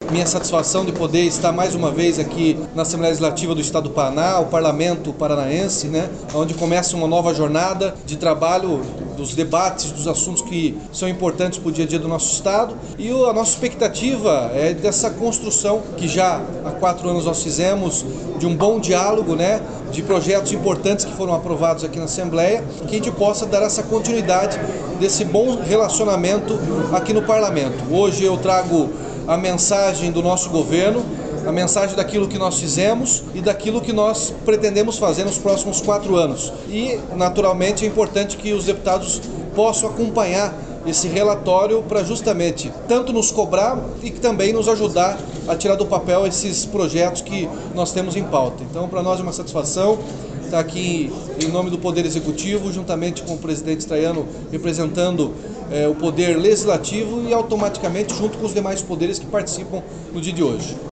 minha satisfação de poder estar mais uma vez aqui na Assembleia Legislativa do Estado do Paraná, o Parlamento Paranaense, onde começa uma nova jornada de trabalho, dos debates, dos assuntos que são importantes para o dia a dia do nosso Estado. E a nossa expectativa é dessa construção que já há 4 anos nós fizemos, de um bom diálogo, de projetos importantes que foram aprovados aqui na Assembleia, que a gente possa dar essa continuidade desse bom relacionamento aqui no Parlamento. Hoje eu trago a mensagem do nosso governo, a mensagem daquilo que nós fizemos e daquilo que nós pretendemos fazer nos próximos 4 anos. E, naturalmente, é importante que os deputados possam acompanhar esse relatório para justamente tanto nos cobrar e também nos ajudar a tirar do papel esses projetos que nós temos em pauta. Então, para nós é uma satisfação estar aqui em nome do Poder Executivo, juntamente com o presidente Traiano, representando o Poder Legislativo e automaticamente junto com os demais poderes que participam no dia de hoje.